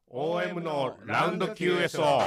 OM のラウンド QSO。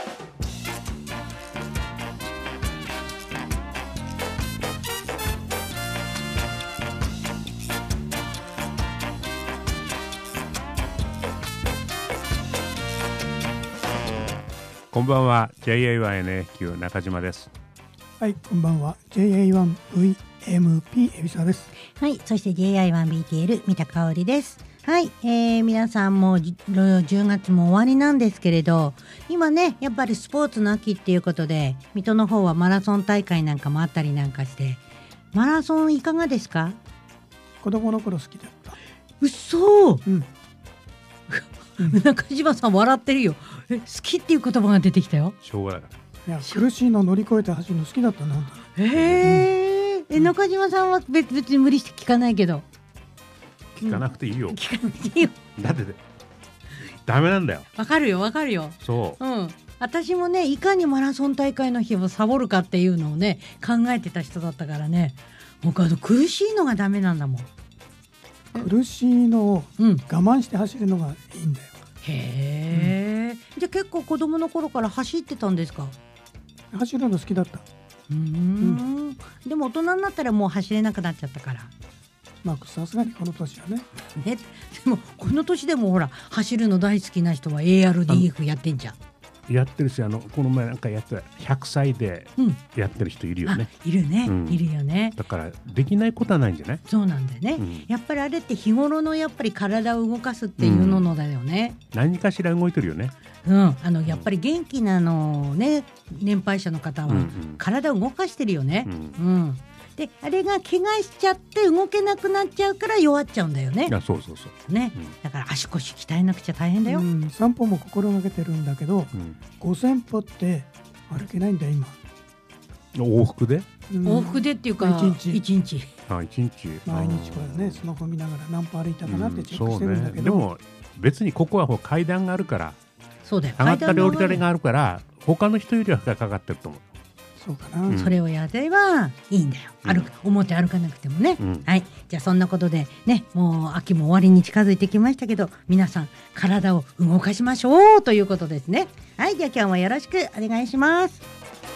こんばんは、 JA1NAQ 中島です。 はい、こんばんは、 JA1VMP 海老沢です。 はい、そして JI1BTL 三田香織です。はい、皆さんも10月も終わりなんですけれど、今ねやっぱりスポーツの秋っていうことで、水戸の方はマラソン大会なんかもあったりなんかして、マラソンいかがですか？ 子供の頃好きだった。 うそ、 うん中島さん笑ってるよ。好きっていう言葉が出てきたよ。 しょうがないから。 いや、苦しいの乗り越えて走るの好きだったな。 中島さんは別に無理して聞かないけど。 聞かなくていいよ。 聞かなくていいよ。 だってダメなんだよ。 わかるよわかるよ。 そう。 私もね、いかにマラソン大会の日をサボるかっていうのをね考えてた人だったからね。僕は苦しいのがダメなんだもん。 苦しいのを我慢して走るのがいいんだよ。 へえ、じゃあ結構子供の頃から走ってたんですか？ 走るの好きだった。 でも大人になったらもう走れなくなっちゃったから。 まあさすがにこの年はね。 でもこの年でもほら走るの大好きな人は ARDF やってんじゃん。 やってるし、この前なんかやってた100歳でやってる人いるよね。 いるね、いるよね。 だからできないことはないんじゃない？ そうなんだよね、やっぱりあれって日頃のやっぱり体を動かすっていうのだよね、 何かしら動いてるよね。 やっぱり元気なね年配者の方は体を動かしてるよね。であれが怪我しちゃって動けなくなっちゃうから弱っちゃうんだよね。 そうね、だから足腰鍛えなくちゃ大変だよ。 散歩も心がけてるんだけど、5000歩って歩けないんだよ今。 往復で？ 往復でっていうか1日 1日毎日これね、スマホ見ながら何歩歩いたかなってチェックしてるんだけど、 でも別にここは階段があるから、 そうだよ、 上がったり降りたりがあるから他の人よりはかかってると思う。 そうかな、 それをやればいいんだよ。表歩かなくてもね、はい。じゃあそんなことでね、もう秋も終わりに近づいてきましたけど、皆さん体を動かしましょうということですね。はい、じゃあ今日もよろしくお願いします。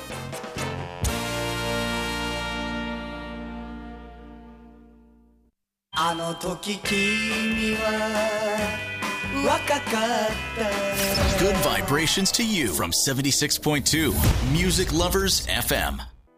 あの時君は若かった。 Good vibrations to you from 76.2 Music Lovers FM。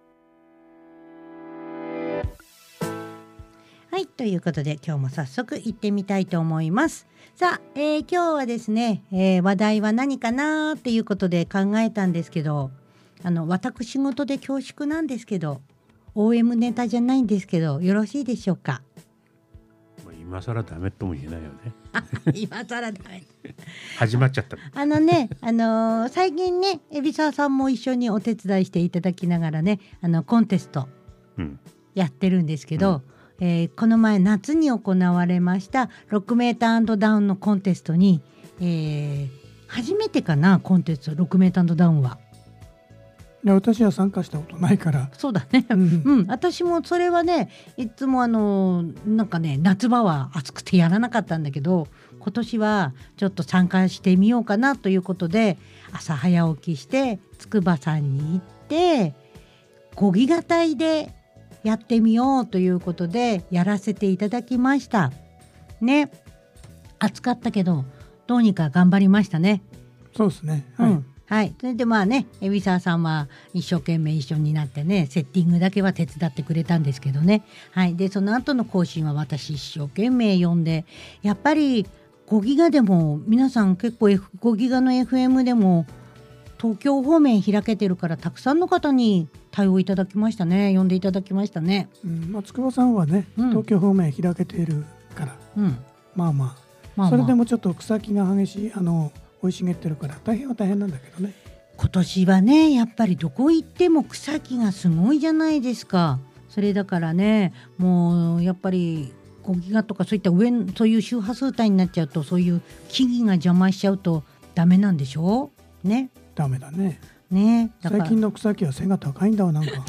はい、ということで今日も早速行ってみたいと思います。さあ、今日はですね、話題は何かなっていうことで考えたんですけど、私事で恐縮なんですけど OM ネタじゃないんですけど、よろしいでしょうか？ 今更ダメとも言えないよね。 今更ダメ始まっちゃった。 最近ね、海老沢さんも一緒にお手伝いしていただきながらね、コンテストやってるんですけど、この前夏に行われました6メーター&ダウンのコンテストに、初めてかな、コンテスト6メーター&ダウンは。 いや、私は参加したことないから。 そうだね、私もそれはね、いつもなんかね、夏場は暑くてやらなかったんだけど、今年はちょっと参加してみようかなということで、朝早起きして筑波山に行って漕ぎがたいでやってみようということでやらせていただきましたね。暑かったけどどうにか頑張りましたね。 そうですね、 はい、それでまあね、海老沢さんは一生懸命一緒になってね、セッティングだけは手伝ってくれたんですけどね。はい、でその後の更新は私一生懸命読んで、やっぱり5ギガでも皆さん結構、5ギガの FM でも東京方面開けてるから、たくさんの方に対応いただきましたね。読んでいただきましたね。 筑波さんはね、東京方面開けているから、まあそれでもちょっと草木が激しい生い茂ってるから大変は大変なんだけどね。 今年はね、やっぱりどこ行っても草木がすごいじゃないですか。それだからね、もうやっぱり5ギガとかそういったそういう周波数帯になっちゃうと、そういう木々が邪魔しちゃうとダメなんでしょうね。 ダメだね。 だから最近の草木は背が高いんだわ、なんか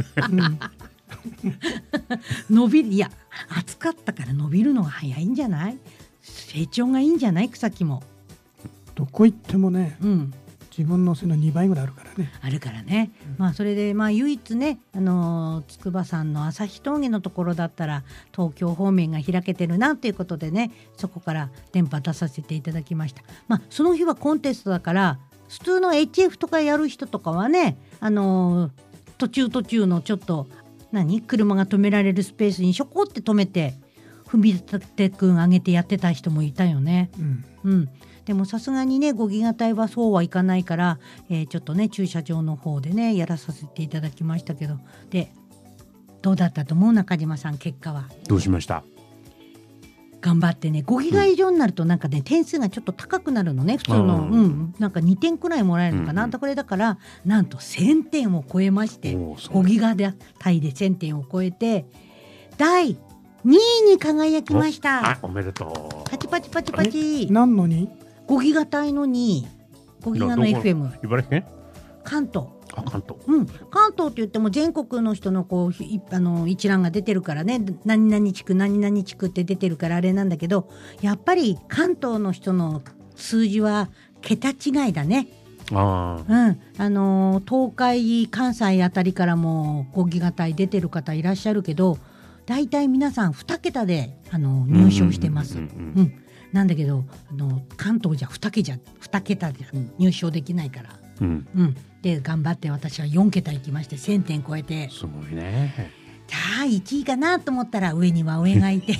いや、暑かったから伸びるのが早いんじゃない？成長がいいんじゃない？草木もどこ行ってもね、自分の背の2倍ぐらいあるからね。 あるからね、それで唯一ね、筑波山の旭峠のところだったら東京方面が開けてるなということでね、そこから電波出させていただきました。その日はコンテストだから、普通の HF とかやる人とかはね、途中のちょっと車が止められるスペースにしょこって止めて踏み立てくん上げてやってた人もいたよね。でもさすがにね5ギガ帯はそうはいかないから、ちょっとね駐車場の方でねやらさせていただきましたけど、でどうだったと思う？中島さん、結果はどうしました？ 頑張ってね、5ギガ以上になるとなんかね、点数がちょっと高くなるのね、普通の、なんか2点くらいもらえるのかな、これだからなんと1000点を超えまして、5ギガ帯で1000点を超えて第2位に輝きました。 おめでとう。 パチパチパチパチ。 何のに 5ギガ帯の2位、5ギガの FM。 茨城県？ 関東。 関東。 関東って言っても全国の人のこう一覧が出てるからね、何々地区何々地区って出てるからあれなんだけど、やっぱり関東の人の数字は桁違いだね。東海関西あたりからも5ギガ帯出てる方いらっしゃるけど、だいたい皆さん2桁で入賞してます。なんだけど関東じゃ2桁じゃ入賞できないから、で頑張って私は4桁いきまして1000点超えて、 すごいね。 じゃあ1位かなと思ったら上には上がいて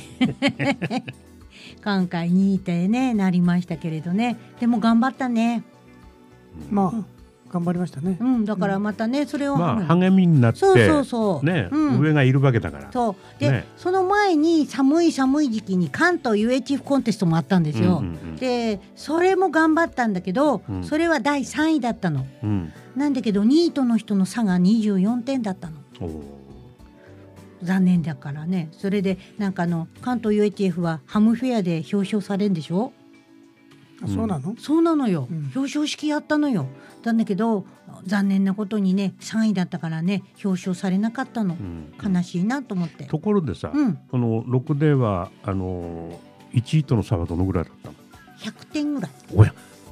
今回2位ってねなりましたけれどね、でも頑張ったね。 頑張りましたね。 だからまたねそれを励みになってね、上がいるわけだから。 そうで、その前に寒い時期に関東 UHF コンテストもあったんですよ。でそれも頑張ったんだけど、それは第3位だったの。なんだけど2位との人の差が24点だったの。残念だからね。それでなんか関東 UHF はハムフェアで表彰されるんでしょ。 そうなの？ そうなのよ、表彰式やったのよ。なんだけど残念なことにね3位だったからね表彰されなかったの、悲しいなと思って。 ところでさ、この6では1位との差はどのぐらいだったの ？100点ぐらい。 おや、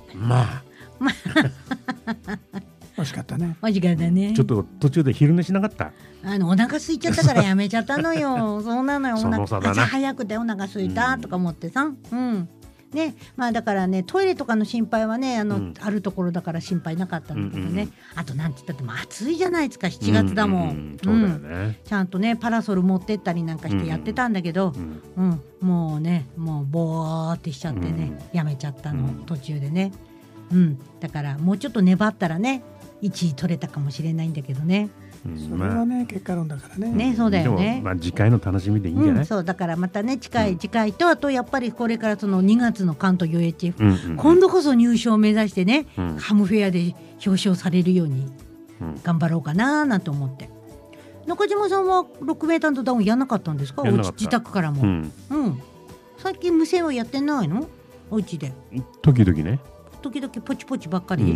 惜しかったね。 惜しかったね。 ちょっと途中で昼寝しなかった？ お腹空いちゃったからやめちゃったのよそうなのよ。 その差だな。 朝早くてお腹空いたとか思ってさ、ね、だからねトイレとかの心配はねあるところだから心配なかったんだけどね、あとなんて言ったっても暑いじゃないですか、7月だもん。 そうだよね。 ちゃんとねパラソル持ってったりなんかしてやってたんだけど、もうボーってしちゃってね、やめちゃったの、途中でね。だからもうちょっと粘ったらね1位取れたかもしれないんだけどね。 それはね結果論だからね。 そうだよね。 でも次回の楽しみでいいんじゃない？ そうだからまたね次回と、あとやっぱりこれからその2月の関東 UHF、今度こそ入賞を目指してね、ハムフェアで表彰されるように頑張ろうかななんて思って。中島さんは6メーターとダウンやんなかったんですか？自宅からも。最近無線はやってないの？お家で時々ね、 時々ポチポチばっかり。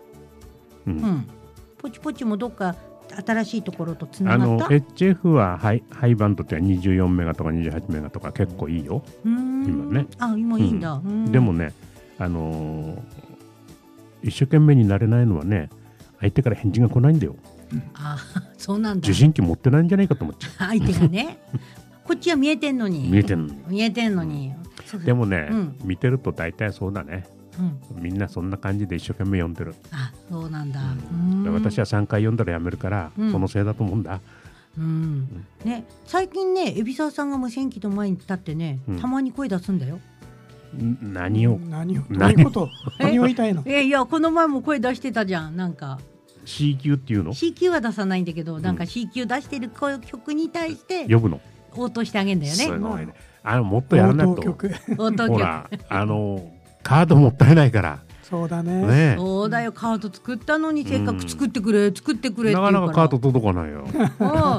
ポチポチもどっか新しいところとつながった？ HF はハイバンドって24メガとか28メガとか結構いいよ今ね。 今いいんだ。 でもね一生懸命になれないのはね、相手から返事が来ないんだよ。 そうなんだ。 受信機持ってないんじゃないかと思っちゃう。 相手がねこっちは見えてんのに。でもね、見てると大体そうだね。みんなそんな感じで一生懸命読んでる。 そうなんだ。 私は3回読んだらやめるから、そのせいだと思うんだ。 ね、最近ね海老沢さんが無線機の前に立ってね、たまに声出すんだよ。 何をどういうこと？何を言いたいの？ いやこの前も声出してたじゃん。なんか C 級っていうの？ C 級は出さないんだけど、なんか C 級出してる曲に対して呼ぶの？ 応答してあげるんだよね。 すごいね。もっとやらないと。 応答曲。 ほらカードもったいないから。 そうだね。 そうだよ、カード作ったのにせっかく作ってくれって言うから。 なかなかカード届かないよ。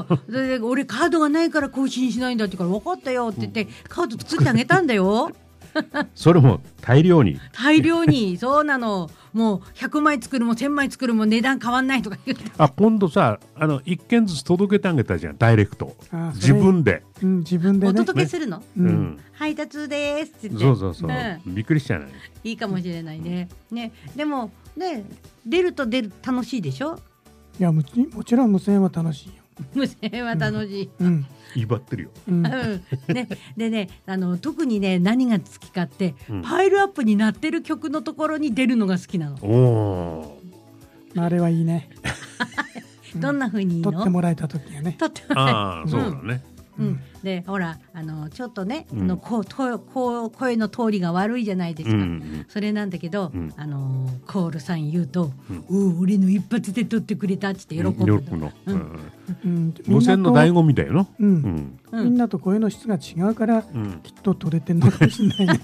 俺カードがないから更新しないんだってから分かったよって言ってカード作ってあげたんだよ。 それも大量にそうなの。もう100枚作るも1000枚作るも値段変わんないとか言って。 今度さ1件ずつ届けてあげたじゃん、ダイレクト。自分で、 自分でね、 お届けするの、配達ですって言って。 そう、びっくりしたね。 いいかもしれないね。でもね、出る楽しいでしょ。 いや、もちろん無線は楽しいよ。 無線は楽しい。 威張ってるよ。 でね、特にね、何が好きかって、パイルアップになってる曲のところに出るのが好きなの。 あれはいいね。 どんな風にいいの？ 撮ってもらえた時がね。 そうだね。 でほらちょっとね、声の通りが悪いじゃないですか。それなんだけど、コールさん言うと、俺の一発で撮ってくれたって喜ぶの。 無線の醍醐味だよな。 みんなと声の質が違うから、きっと撮れてんのかもしれないね。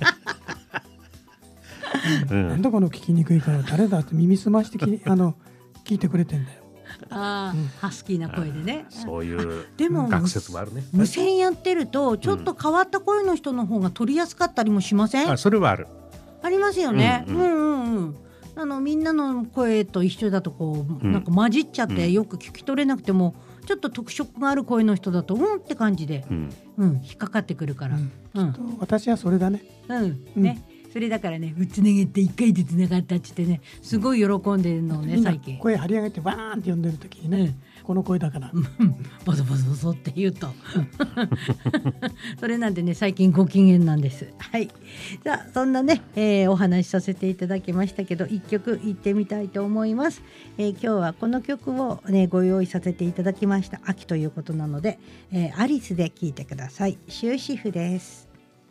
なんだこの聞きにくいから誰だって耳すまして聞いてくれてんだよ。 ハスキーな声でね。 そういうでも学説もあるね。 無線やってるとちょっと変わった声の人の方が取りやすかったりもしません？ それはある。 ありますよね。みんなの声と一緒だとなんか混じっちゃってよく聞き取れなくても、ちょっと特色がある声の人だとって感じで、引っかかってくるから。 私はそれだね。 ね。それだからね、つなげて1回でつながったって言ってね、すごい喜んでるのね、最近。 声張り上げてバーンって呼んでる時にね、この声だからボソボソボソって言うとそれなんでね、最近ご機嫌なんです。はい。じゃあそんなね、お話しさせていただきましたけど、一曲いってみたいと思います。今日はこの曲をねご用意させていただきました。秋ということなので、アリスで聴いてください。終止符です。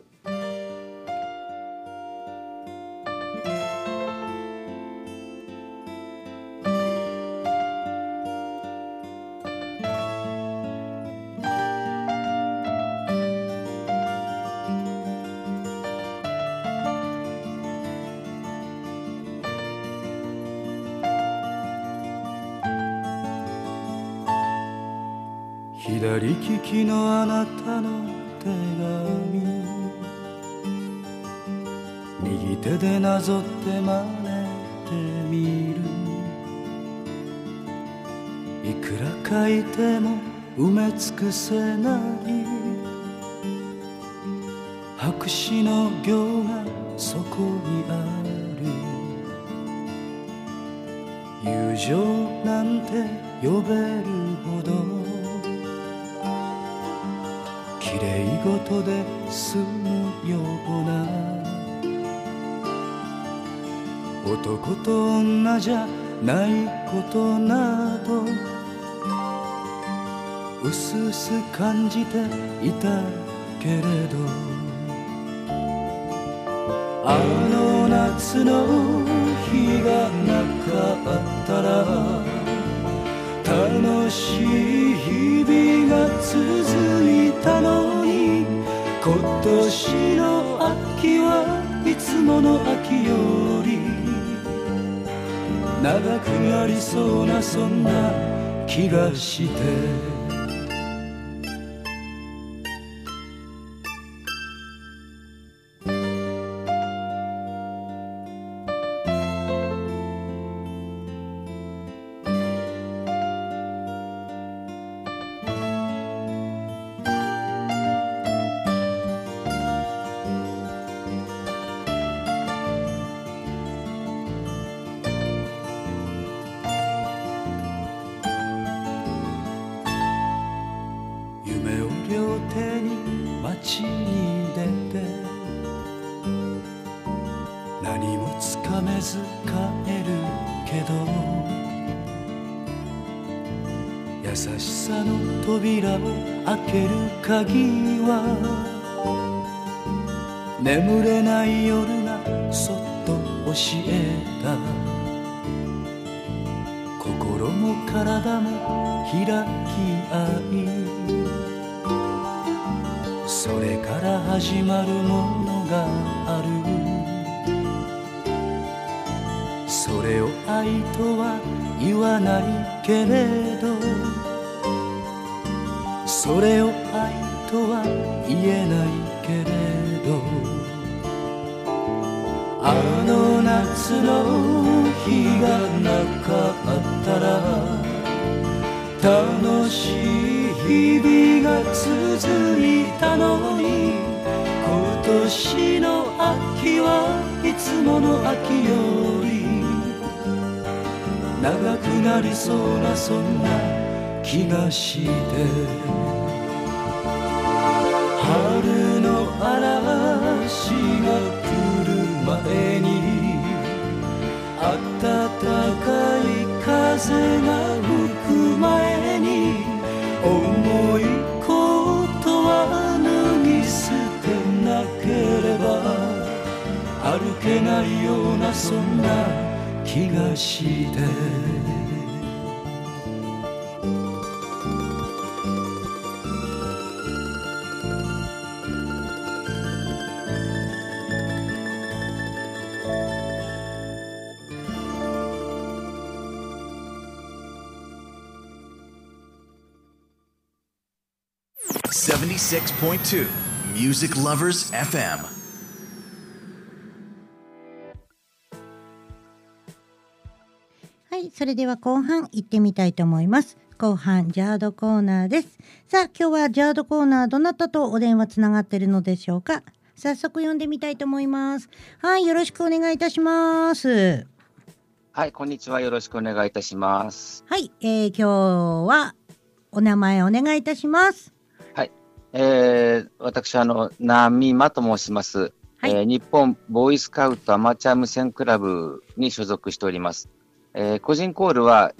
左利きのあなたの手紙、右手でなぞって真似てみる。いくら書いても埋め尽くせない白紙の行がそこにある。友情なんて呼べるほど綺麗事で済むような、男と女じゃないことなどうすうす感じていたけれど、あの夏の日がなかったら楽しい日々が続いたのに、今年の秋はいつもの秋より長くなりそうな、そんな気がして。夢を両手に街に出て、何もつかめず帰るけど、優しさの扉を開ける鍵は眠れない夜がそっと教えた。心も体も開き合い、それから始まるものがある。それを愛とは言わないけれど、それを愛とは言えないけれど、 あの夏の日がなかったら楽しい日々が続いたのに、今年の秋はいつもの秋より長くなりそうな、そんな気がして、春の嵐が来る前に暖かい風が吹く前に、重いことは脱ぎ捨てなければ歩けないような、そんな気がして、 76.2 Music Lovers FM。 はい、それでは後半行ってみたいと思います。後半ジャードコーナーです。さあ、今日はジャードコーナーどなたとお電話つながっているのでしょうか。早速読んでみたいと思います。はい、よろしくお願いいたします。 はい、こんにちは。よろしくお願いいたします。 はい、今日はお名前お願いいたします。 はい、私ナミマと申します。はい、日本ボーイスカウトアマチュア無線クラブに所属しております。個人コールは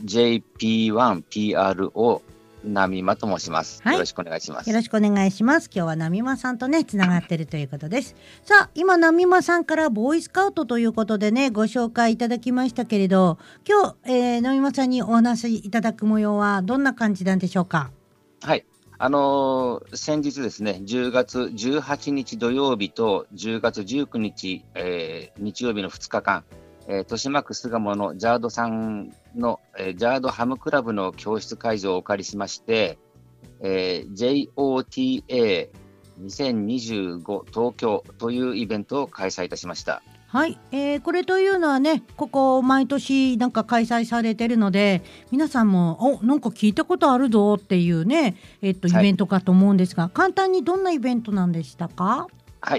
JP1PRO ナミマと申します、はい、よろしくお願いします。 よろしくお願いします。今日はナミマさんとねつながっているということです。さあ、今ナミマさんからボーイスカウトということでねご紹介いただきましたけれど、今日、ナミマさんにお話しいただく模様はどんな感じなんでしょうか。 はい、先日ですね、10月18日土曜日と10月19日、日曜日の2日間、豊島区巣鴨のジャードさんの、ジャードハムクラブの教室会場をお借りしまして、JOTA2025 東京というイベントを開催いたしました。 はい、これというのはね、ここ毎年なんか開催されてるので、皆さんもなんか聞いたことあるぞっていうね、イベントかと思うんですが、簡単にどんなイベントなんでしたか。 はい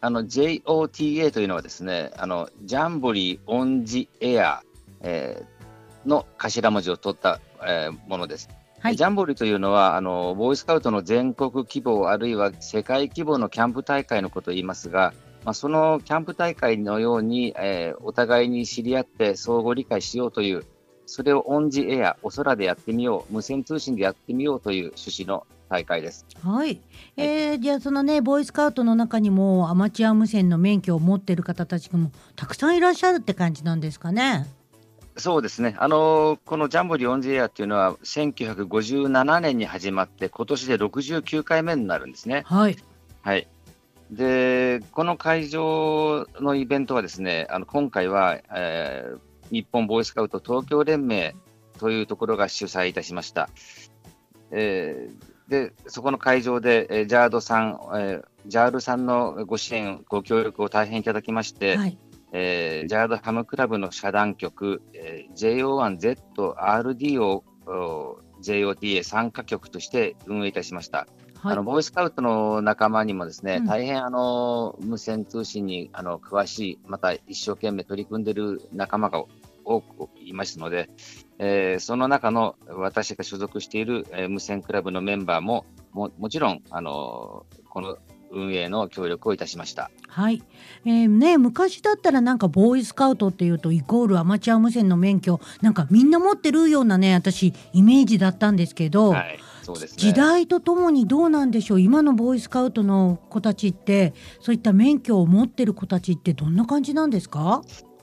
、JOTA というのはですね、ジャンボリーオンジエア、の頭文字を取った、ものです。はい、ジャンボリーというのはボーイスカウトの全国規模あるいは世界規模のキャンプ大会のことを言いますが、そのキャンプ大会のように、お互いに知り合って相互理解しようという、それをオンジエア、お空でやってみよう、無線通信でやってみようという趣旨の大会です。 はい、じゃあそのねボーイスカウトの中にもアマチュア無線の免許を持っている方たちもたくさんいらっしゃるって感じなんですかね。 そうですね、このジャンボリーオンジエアっていうのは1957年に始まって今年で69回目になるんですね。 はい、 はい、でこの会場のイベントはですね、今回は、日本ボーイスカウト東京連盟というところが主催いたしました。でそこの会場で、ジャードさん、ジャールさんのご支援ご協力を大変いただきまして、はい、ジャードハムクラブの社団局、JO1ZRD をJOTA 参加局として運営いたしました。はい、ボーイスカウトの仲間にもですね、大変無線通信に詳しい、また一生懸命取り組んでいる仲間が多くいますので、その中の私が所属している、無線クラブのメンバーも もちろんこの運営の協力をいたしました。 はい、昔だったらなんかボーイスカウトっていうとイコールアマチュア無線の免許なんかみんな持ってるようなね私イメージだったんですけど、はい、そうですね、時代とともにどうなんでしょう。今のボーイスカウトの子たちってそういった免許を持ってる子たちってどんな感じなんですか。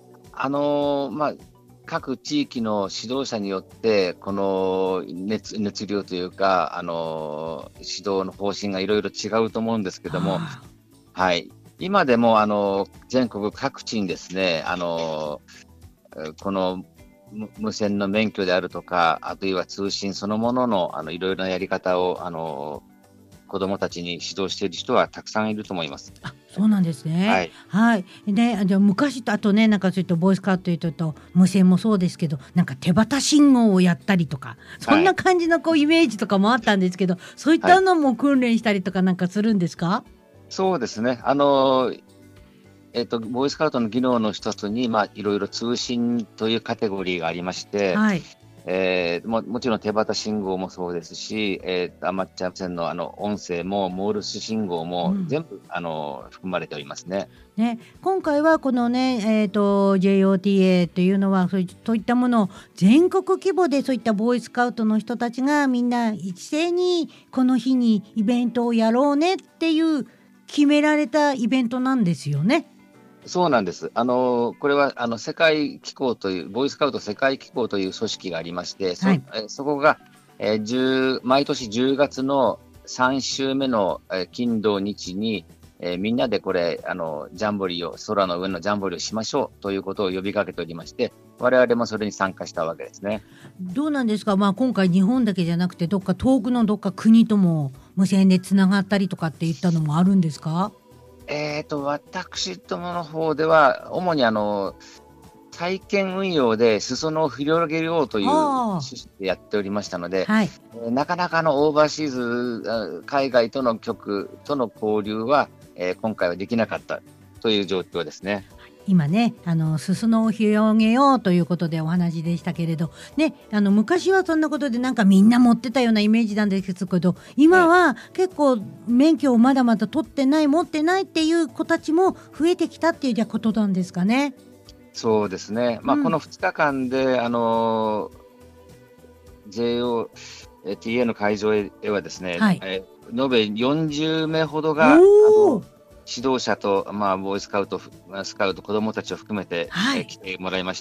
各地域の指導者によってこの 熱量というか指導の方針がいろいろ違うと思うんですけども、はい、今でも全国各地にですねこの無線の免許であるとか、あるいは通信そのもののいろいろなやり方を子子どもたちに指導している人はたくさんいると思います。 そうなんですね。はい。で、じゃあ昔とあとね、なんかそういったボーイスカウトというと無線もそうですけど、なんか手旗信号をやったりとか、そんな感じのイメージとかもあったんですけど、そういったのも訓練したりとかなんかするんですか？ そうですね。ボーイスカウトの技能の一つに、いろいろ通信というカテゴリーがありまして、もちろん手旗信号もそうですし、アマチュア無線の音声もモールス信号も全部、含まれておりますね。 今回はこのね、JOTA というのはそういったものを全国規模でそういったボーイスカウトの人たちがみんな一斉にこの日にイベントをやろうねっていう決められたイベントなんですよね。 そうなんです。これは世界機構というボーイスカウト世界機構という組織がありまして、そこが、毎年10月の3週目の、金土日に、みんなでこれジャンボリーを空の上のジャンボリーをしましょうということを呼びかけておりまして、我々もそれに参加したわけですね。 どうなんですか？今回日本だけじゃなくて遠くのどっか国とも無線でつながったりとかっていったのもあるんですか？ 私どもの方では主に体験運用で裾野を広げようという趣旨でやっておりましたので、なかなかオーバーシーズ海外との局との交流は、今回はできなかったという状況ですね。 今ね裾野を広げようということでお話でしたけれど、ね、昔はそんなことでなんかみんな持ってたようなイメージなんですけど、今は結構免許をまだまだ取ってない持ってないっていう子たちも増えてきたっていうことなんですかね。 そうですね、この2日間でJOTA の会場へはですね、延べ40名ほどが指導者と、ボーイスカウト子どもたちを含めて、来てもらいまして、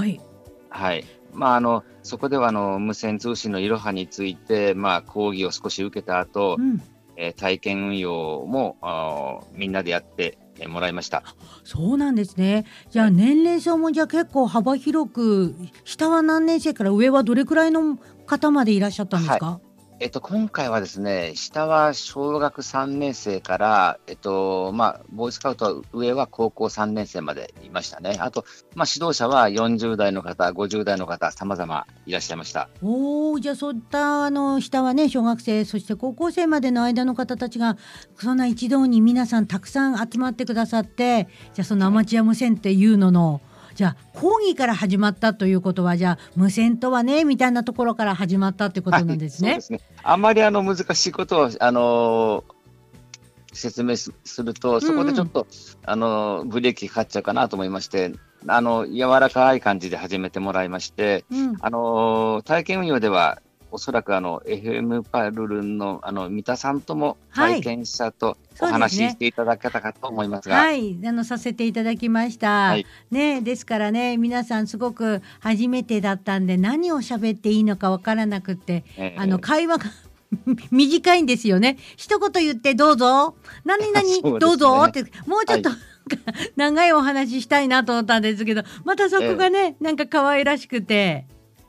そこでは無線通信のいろはについて、講義を少し受けた後、体験運用もみんなでやってもらいました。 そうなんですね。じゃあ年齢層もじゃあ結構幅広く、下は何年生から上はどれくらいの方までいらっしゃったんですか？ 今回はですね、下は小学3年生から、ボーイスカウトは上は高校3年生までいましたね。あと、指導者は40代の方、50代の方、様々いらっしゃいました。 じゃあそういった下はね、小学生、そして高校生までの間の方たちが、そんな一堂に皆さんたくさん集まってくださって、じゃあそのアマチュア無線っていうのの、じゃあ講義から始まったということは、じゃあ無線とはねみたいなところから始まったということなんですね。 そうですね。あまり難しいことを説明すると、そこでちょっと、ブレーキかかっちゃうかなと思いまして、柔らかい感じで始めてもらいまして、体験運用ではおそらくFM パルルンの三田さんとも体験者とお話ししていただけたかと思いますが、 させていただきました、ですからね、皆さんすごく初めてだったんで何を喋っていいのかわからなくて、会話が短いんですよね。一言言ってどうぞ何々どうぞってもうちょっと、長いお話したいなと思ったんですけど、またそこがね、なんか可愛らしくて、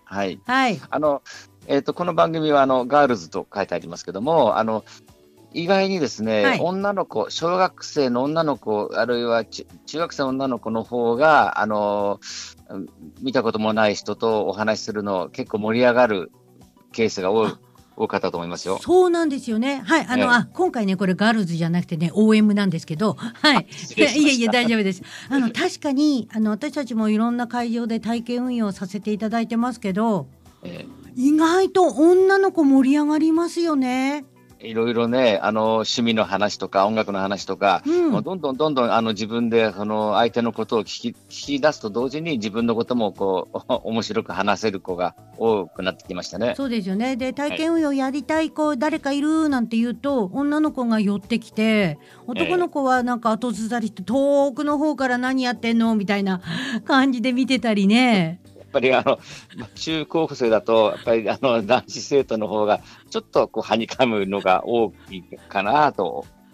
この番組はガールズと書いてありますけども、意外にですね、女の子、小学生の女の子、あるいは中学生の女の子の方が見たこともない人とお話しするの結構盛り上がるケースが多かったと思いますよ。 そうなんですよね。今回ね、これガールズじゃなくてね OM なんですけど、いや大丈夫です。確かに私たちもいろんな会場で体験運用させていただいてますけど、意外と女の子盛り上がりますよね。 いろいろね、趣味の話とか音楽の話とか、もうどんどん自分で相手のことを聞き出すと同時に自分のことも面白く話せる子が多くなってきましたね。 そうですよね。で、体験運用やりたい子、誰かいるなんて言うと女の子が寄ってきて、男の子はなんか後ずさりして遠くの方から何やってんのみたいな感じで見てたりね。 やっぱり中高生だとやっぱり男子生徒の方がちょっとはにかむのが多いかなと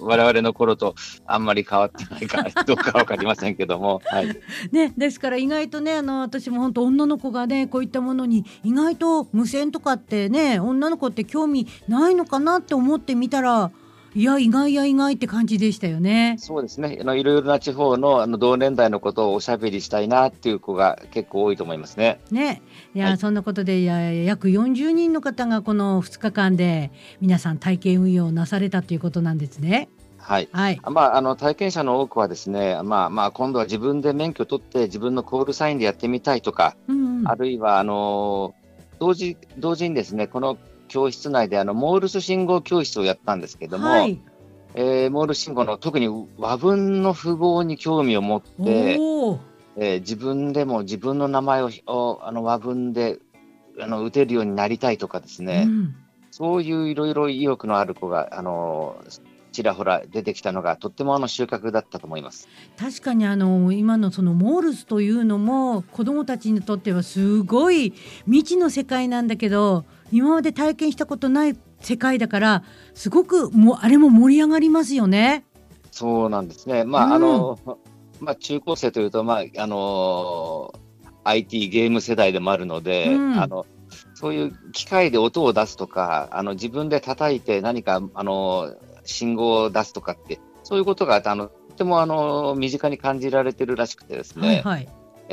我々の頃とあんまり変わってないかどうかわかりませんけども、はいね、ですから意外とね私も本当女の子がねこういったものに意外と無線とかってね女の子って興味ないのかなって思ってみたらいや意外って感じでしたよね。 そうですね、いろいろな地方の同年代のことをおしゃべりしたいなっていう子が結構多いと思いますね。 ね、いや、はい、そんなことで約40人の方がこの2日間で皆さん体験運用をなされたということなんですね。 はい、はい、体験者の多くはですね、今度は自分で免許を取って自分のコールサインでやってみたいとか、あるいは同時にですねこの教室内でモールス信号教室をやったんですけども、はい、モールス信号の特に和文の符号に興味を持って、自分でも自分の名前を和文で打てるようになりたいとかですね、そういういろいろ意欲のある子がちらほら出てきたのがとっても収穫だったと思います。 確かに今のそのモールスというのも子どもたちにとってはすごい未知の世界なんだけど今まで体験したことない世界だからすごくあれも盛り上がりますよね。 そうなんですね。中高生というとIT ゲーム世代でもあるので、そういう機械で音を出すとか自分で叩いて何か信号を出すとかってそういうことがとても身近に感じられてるらしくてですね、はい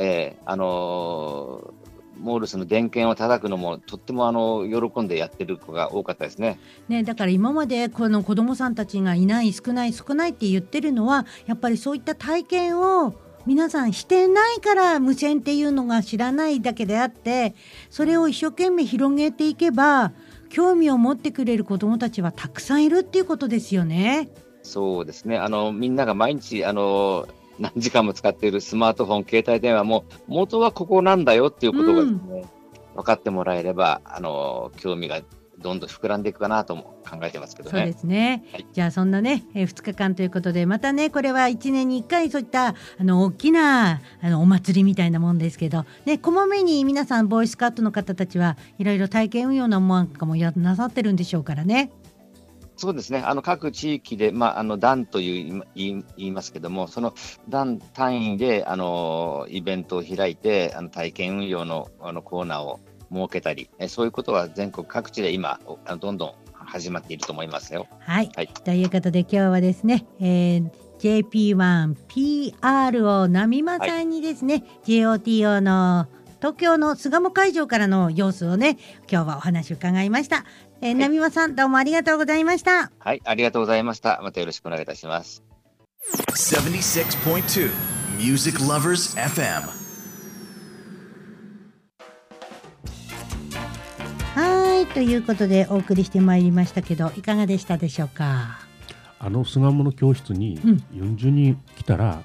はいモールスの電源を叩くのもとっても喜んでやってる子が多かったですね。 だから今までこの子どもさんたちがいない少ないって言ってるのはやっぱりそういった体験を皆さんしてないから無線っていうのが知らないだけであってそれを一生懸命広げていけば興味を持ってくれる子どもたちはたくさんいるっていうことですよね。 そうですね。みんなが毎日何時間も使っているスマートフォン携帯電話も元はここなんだよっていうことがですね、分かってもらえれば興味がどんどん膨らんでいくかなとも考えてますけどね。 そうですね、はい、じゃあそんなね、2日間ということでまたねこれは1年に1回そういった大きなお祭りみたいなもんですけど、ね、こまめに皆さんボーイスカウトの方たちはいろいろ体験運用なものなんかもなさってるんでしょうからね。 そうですね。各地域で、団と言いますけどもその団単位でイベントを開いて体験運用のコーナーを設けたりそういうことは全国各地で今どんどん始まっていると思いますよ。 はい、はい、ということで今日はですね、JP1PR を波間さんにですね、はい、JOTO の東京の巣鴨会場からの様子をね今日はお話を伺いました。波間さんどうもありがとうございました。 はい、ありがとうございました。またよろしくお願いいたします。 76.2 Music Lovers FM。 はいということでお送りしてまいりましたけどいかがでしたでしょうか。 巣鴨の教室に40人来たら、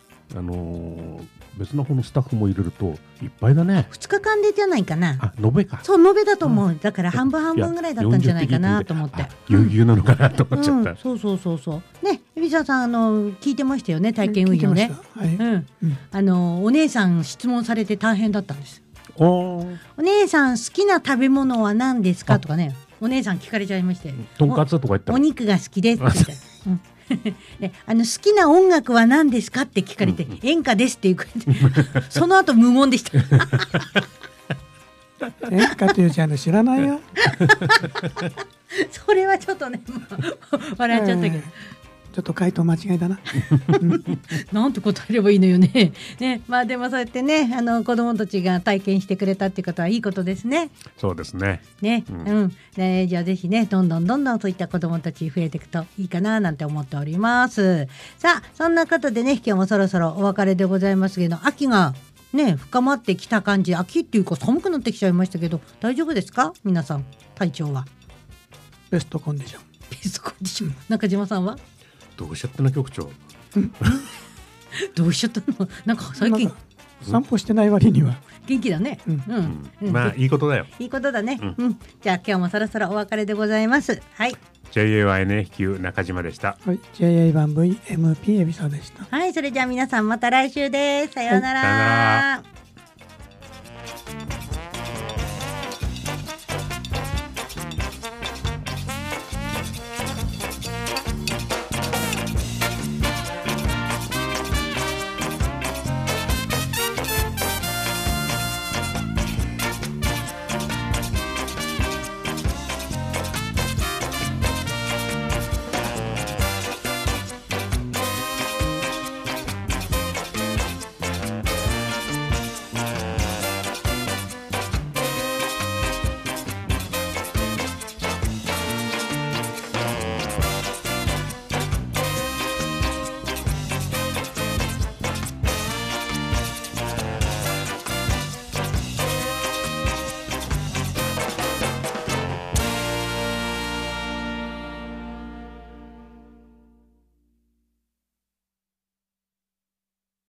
別の方のスタッフも入れるといっぱいだね。 2日間でじゃないかな。 延べか。 そう延べだと思う、だから半分ぐらいだったんじゃないかなと思ってぎゅうぎゅうなのかなと思っちゃった、 そうね。海老沢さん聞いてましたよね体験運用ね、はい、お姉さん質問されて大変だったんです。お姉さん好きな食べ物は何ですかとかねお姉さん聞かれちゃいまして、 とんかつとか言ったらお肉が好きですって言ってで好きな音楽は何ですかって聞かれて、演歌ですって言うからその後無言でした演歌というジャンル知らないよそれはちょっとね笑っちゃったけど、 ちょっと回答間違いだななんて答えればいいのよね。ね、でもそうやってね子どもたちが体験してくれたっていうことはいいことですね。 そうですね。 ね、じゃあぜひねどんどんそういった子どもたち増えていくといいかななんて思っております。さあそんなことでね今日もそろそろお別れでございますけど秋がね深まってきた感じ、秋っていうか寒くなってきちゃいましたけど大丈夫ですか皆さん体調は。 ベストコンディション。 ベストコンディション。中島さんはどうしちゃったの局長どうしちゃったの。なんか最近散歩してない割には元気だね。 いいことだよ。 いいことだね、じゃあ今日もそろそろお別れでございます。はい、 JA1NQ 中島でした。 はい、JA1VMP 海老沢でした。 はい、それじゃあ皆さんまた来週です。さようなら、 さようなら。